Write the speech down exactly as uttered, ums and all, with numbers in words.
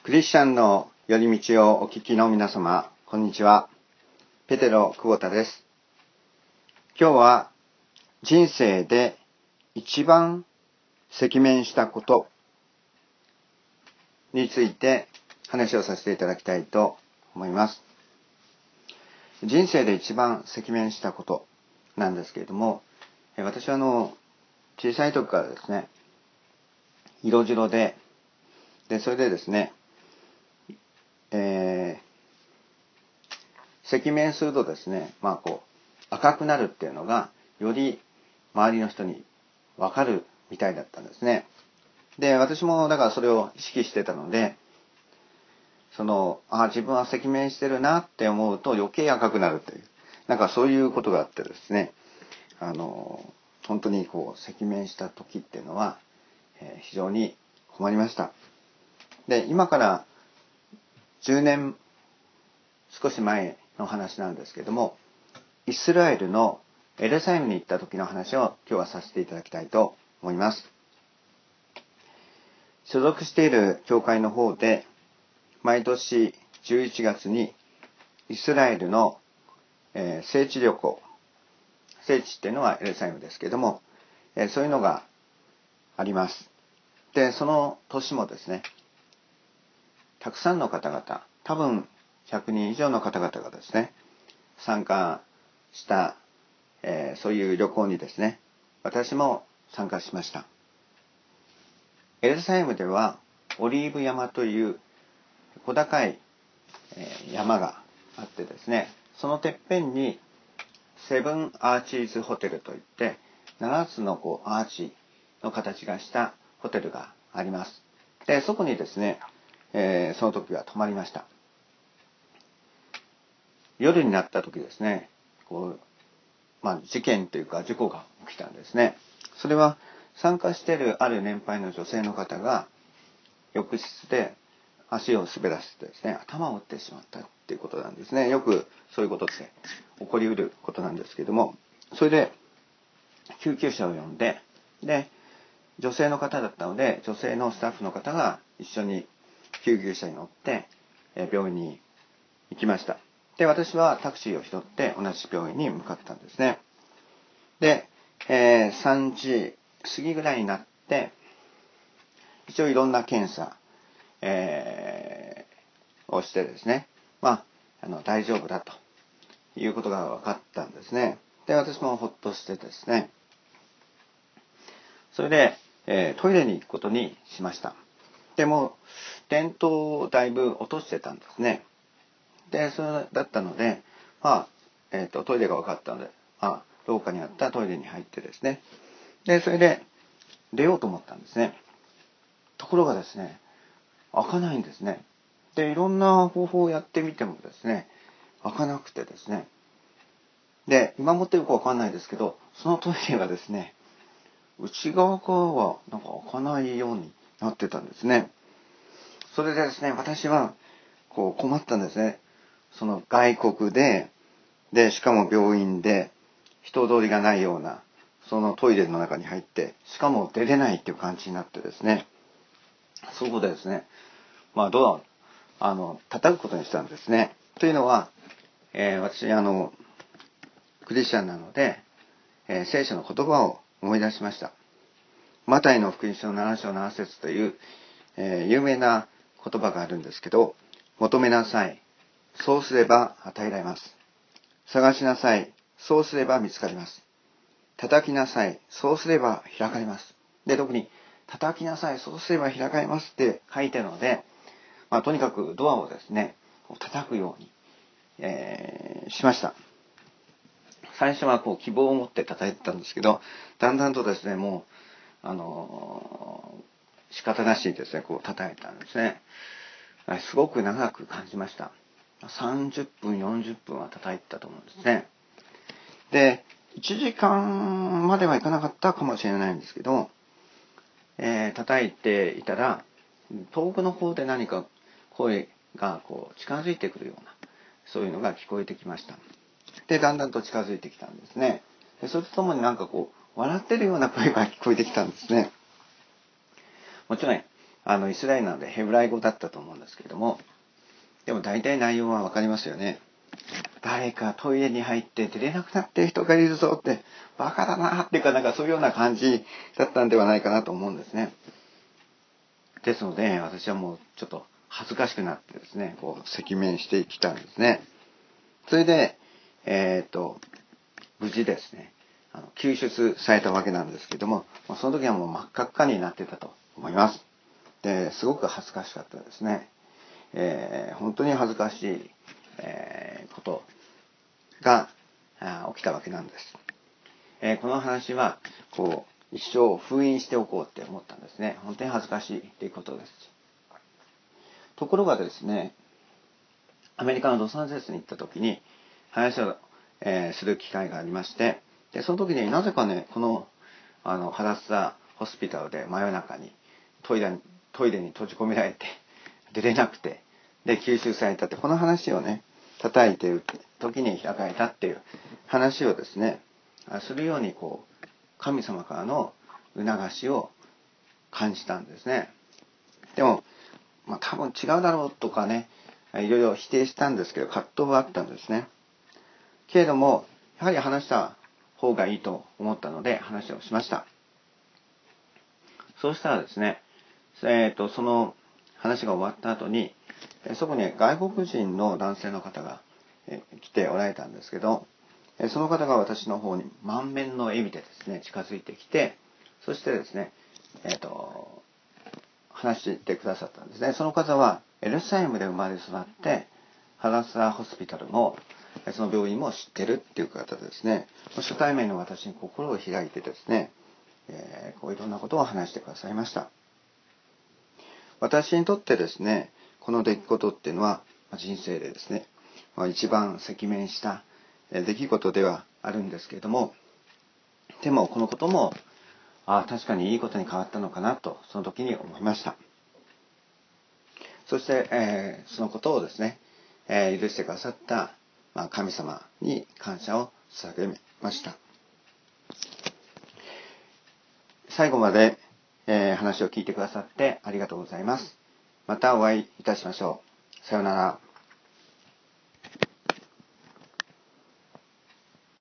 クリスチャンの寄り道をお聞きの皆様、こんにちは。ペテロ久保田です。今日は人生で一番赤面したことについて話をさせていただきたいと思います。人生で一番赤面したことなんですけれども、私はあの小さい時からですね、色白で、でそれでですね、えー、赤面するとですね、まあこう赤くなるっていうのがより周りの人に分かるみたいだったんですね。で、私もだからそれを意識してたので、そのあ自分は赤面してるなって思うと余計赤くなるという、なんかそういうことがあってですね、あの本当にこう赤面した時っていうのは、えー、非常に困りました。で、今からじゅうねん少し前の話なんですけども、イスラエルのエルサレムに行った時の話を今日はさせていただきたいと思います。所属している教会の方で毎年じゅういちがつにイスラエルの、えー、聖地旅行、聖地っていうのはエルサレムですけども、えー、そういうのがあります。で、その年もですね、たくさんの方々、多分ひゃくにん以上の方々がですね、参加した、えー、そういう旅行にですね、私も参加しました。エルサレムではオリーブ山という小高い、えー、山があってですね、そのてっぺんにセブンアーチーズホテルといってななつのこうアーチの形がしたホテルがあります。で、そこにですね、えー、その時は泊まりました。夜になった時ですね、こう、まあ、事件というか事故が起きたんですね。それは参加しているある年配の女性の方が浴室で足を滑らせてですね、頭を打ってしまったっていうことなんですね。よくそういうことって起こりうることなんですけども、それで救急車を呼んで、で、女性の方だったので、女性のスタッフの方が一緒に救急車に乗って病院に行きました。で、私はタクシーを拾って同じ病院に向かったんですね。で、えー、さんじ過ぎぐらいになって、一応いろんな検査、えー、をしてですね、まあ、あの、大丈夫だということが分かったんですね。で、私もほっとしてですね、それで、えー、トイレに行くことにしました。でも、電灯をだいぶ落としてたんですね。で、それだったので、まあ、えっと、トイレが分かったので、まあ、廊下にあったトイレに入ってですね。で、それで出ようと思ったんですね。ところがですね、開かないんですね。で、いろんな方法をやってみてもですね、開かなくてですね。で、今もってよくわかんないですけど、そのトイレがですね、内側からはなんか開かないようになってたんですね。それでですね、私はこう困ったんですね。その外国で、で、しかも病院で人通りがないような、そのトイレの中に入って、しかも出れないっていう感じになってですね、そこでですね、まあドアを、あの、叩くことにしたんですね。というのは、えー、私、あの、クリスチャンなので、えー、聖書の言葉を思い出しました。マタイの福音書のなな章なな節という、えー、有名な言葉があるんですけど、求めなさい。そうすれば与えられます。探しなさい。そうすれば見つかります。叩きなさい。そうすれば開かれます。で、特に、叩きなさい。そうすれば開かれますって書いてあるので、まあ、とにかくドアをですね、叩くように、えー、しました。最初はこう希望を持って叩いてたんですけど、だんだんとですね、もう、あのー、仕方なしにですね、こう叩いたんですね。すごく長く感じました。さんじゅっぷん、よんじゅっぷんは叩いてたと思うんですね。で、いちじかんまではいかなかったかもしれないんですけど、えー、叩いていたら、遠くの方で何か声がこう近づいてくるような、そういうのが聞こえてきました。で、だんだんと近づいてきたんですね。で、それとともになんかこう、笑ってるような声が聞こえてきたんですね。もちろん、 あの、イスラエルなのでヘブライ語だったと思うんですけれども、でも大体内容はわかりますよね。誰かトイレに入って出れなくなってる人がいるぞって、バカだなっていうか、なんかそういうような感じだったんではないかなと思うんですね。ですので、私はもうちょっと恥ずかしくなってですね、こう、赤面してきたんですね。それで、えっと、無事ですね、あの救出されたわけなんですけども、その時はもう真っ赤っかになってたと思います。で、すごく恥ずかしかったですね。えー、本当に恥ずかしい、えー、ことが起きたわけなんです。えー、この話は、こう、一生封印しておこうって思ったんですね。本当に恥ずかしいということです。ところがですね、アメリカのロサンゼルスに行った時に話を、えー、する機会がありまして、で、その時になぜかね、この、あの、ハダッサホスピタルで真夜中にトイレ、トイレに閉じ込められて、出れなくて、で、吸収されたって、この話をね、叩いている時に開かれたっていう話をですね、するように、こう、神様からの促しを感じたんですね。でも、まあ多分違うだろうとかね、いろいろ否定したんですけど、葛藤はあったんですね。けれども、やはり話した方がいいと思ったので、話をしました。そうしたらですね、えっと、その話が終わった後に、そこに外国人の男性の方が来ておられたんですけど、その方が私の方に満面の笑みでですね、近づいてきて、そしてですね、えっと、話してくださったんですね。その方はエルサレムで生まれ育って、ハダッサホスピタルも、その病院も知ってるっていう方ですね、初対面の私に心を開いてですね、えー、こういろんなことを話してくださいました。私にとってですね、この出来事っていうのは人生でですね、一番赤面した出来事ではあるんですけれども、でもこのことも、ああ、確かにいいことに変わったのかなと、その時に思いました。そして、えー、そのことをですね、えー、許してくださった、まあ、神様に感謝を捧げました。最後まで、えー、話を聞いてくださってありがとうございます。またお会いいたしましょう。さようなら。